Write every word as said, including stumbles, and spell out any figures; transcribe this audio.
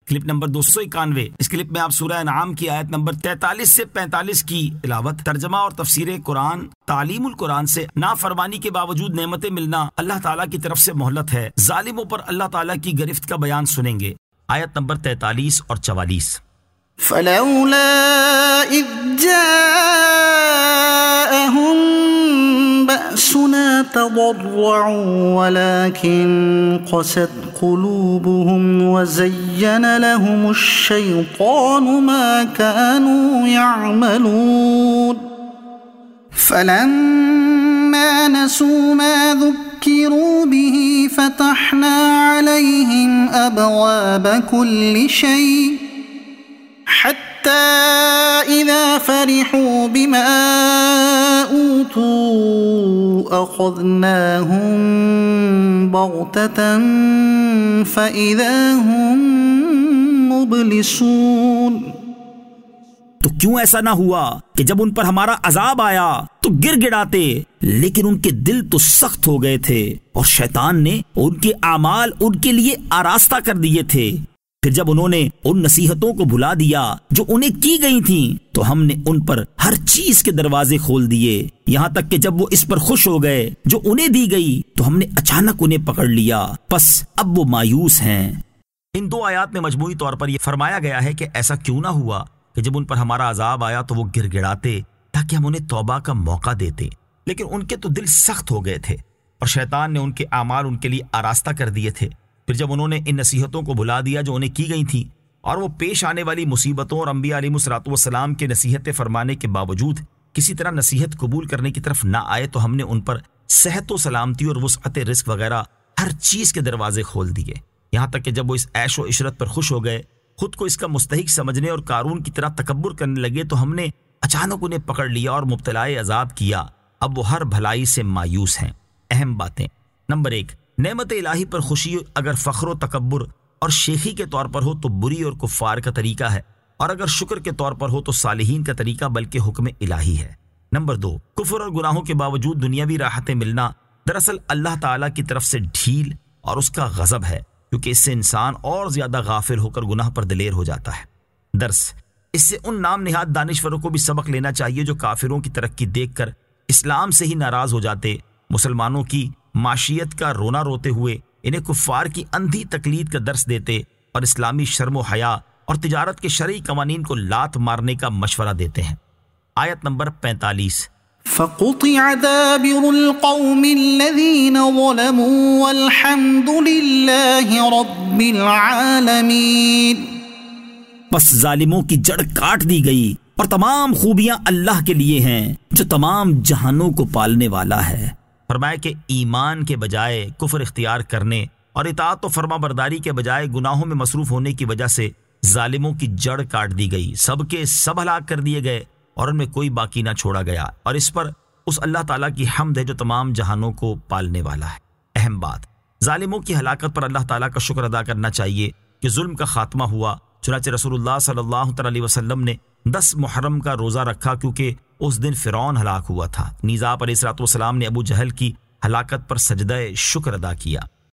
Clip number دو سو اکانوے۔ اس clip میں آپ سورہ انعام کی آیت نمبر تینتالیس سے پینتالیس کی تلاوت، ترجمہ اور تفسیر قرآن، تعلیم القرآن سے نافرمانی کے باوجود نعمتیں ملنا اللہ تعالیٰ کی طرف سے مہلت ہے، ظالموں پر اللہ تعالیٰ کی گرفت کا بیان سنیں گے۔ آیت نمبر تینتالیس اور چوالیس۔ فلولا اذ جاءهم بأسنا تضرعوا ولكن قست قلوبهم وزين لهم الشيطان ما كانوا يعملون فلما نسوا ما ذكروا به فتحنا عليهم أبواب كل شيء حتى إذا فرحوا بما أوتوا أخذناهم بغتة فإذا هم مبلسون۔ تو کیوں ایسا نہ ہوا کہ جب ان پر ہمارا عذاب آیا تو گر گڑاتے، لیکن ان کے دل تو سخت ہو گئے تھے اور شیطان نے ان کے اعمال ان کے لیے آراستہ کر دیے تھے۔ پھر جب انہوں نے ان نصیحتوں کو بھلا دیا جو انہیں کی گئی تھیں تو ہم نے ان پر ہر چیز کے دروازے کھول دیے، یہاں تک کہ جب وہ اس پر خوش ہو گئے جو انہیں دی گئی تو ہم نے اچانک انہیں پکڑ لیا، پس اب وہ مایوس ہیں۔ ان دو آیات میں مجموعی طور پر یہ فرمایا گیا ہے کہ ایسا کیوں نہ ہوا کہ جب ان پر ہمارا عذاب آیا تو وہ گر گڑاتے تاکہ ہم انہیں توبہ کا موقع دیتے، لیکن ان کے تو دل سخت ہو گئے تھے اور شیطان نے ان کے اعمال ان کے لیے آراستہ کر دیے تھے۔ پھر جب انہوں نے ان نصیحتوں کو بھلا دیا جو انہیں کی گئی تھیں اور وہ پیش آنے والی مصیبتوں اور انبیاء علیہ الصلوۃ والسلام کے نصیحتیں فرمانے کے باوجود کسی طرح نصیحت قبول کرنے کی طرف نہ آئے تو ہم نے ان پر صحت و سلامتی اور وسعت رزق وغیرہ ہر چیز کے دروازے کھول دیے، یہاں تک کہ جب وہ اس عیش و عشرت پر خوش ہو گئے، خود کو اس کا مستحق سمجھنے اور قارون کی طرح تکبر کرنے لگے تو ہم نے اچانک انہیں پکڑ لیا اور مبتلائے عذاب کیا، اب وہ ہر بھلائی سے مایوس ہیں۔ اہم باتیں۔ نمبر ایک، نعمت الہی پر خوشی اگر فخر و تکبر اور شیخی کے طور پر ہو تو بری اور کفار کا طریقہ ہے، اور اگر شکر کے طور پر ہو تو صالحین کا طریقہ بلکہ حکم الہی ہے۔ نمبر دو، کفر اور گناہوں کے باوجود دنیاوی راحتیں ملنا دراصل اللہ تعالیٰ کی طرف سے ڈھیل اور اس کا غضب ہے، کیونکہ اس سے انسان اور زیادہ غافل ہو کر گناہ پر دلیر ہو جاتا ہے۔ درس، اس سے ان نام نہاد دانشوروں کو بھی سبق لینا چاہیے جو کافروں کی ترقی دیکھ کر اسلام سے ہی ناراض ہو جاتے، مسلمانوں کی معاشیت کا رونا روتے ہوئے انہیں کفار کی اندھی تقلید کا درس دیتے اور اسلامی شرم و حیا اور تجارت کے شرعی قوانین کو لات مارنے کا مشورہ دیتے ہیں۔ آیت نمبر پینتالیس۔ فقطع دابر القوم الذين ظلموا والحمد لله رب العالمين۔ پس ظالموں کی جڑ کاٹ دی گئی اور تمام خوبیاں اللہ کے لیے ہیں جو تمام جہانوں کو پالنے والا ہے۔ فرمایا کہ ایمان کے بجائے کفر اختیار کرنے اور اطاعت و فرما برداری کے بجائے گناہوں میں مصروف ہونے کی وجہ سے ظالموں کی جڑ کاٹ دی گئی، سب کے سب ہلاک کر دیے گئے اور ان میں کوئی باقی نہ چھوڑا گیا، اور اس پر اس اللہ تعالیٰ کی حمد ہے جو تمام جہانوں کو پالنے والا ہے۔ اہم بات، ظالموں کی ہلاکت پر اللہ تعالیٰ کا شکر ادا کرنا چاہیے کہ ظلم کا خاتمہ ہوا، چنانچہ رسول اللہ صلی اللہ علیہ وسلم نے دس محرم کا روزہ رکھا کیونکہ اس دن فرعون ہلاک ہوا تھا۔ نیز آپ علیہ الصلوۃ والسلام نے ابو جہل کی ہلاکت پر سجدہ شکر ادا کیا۔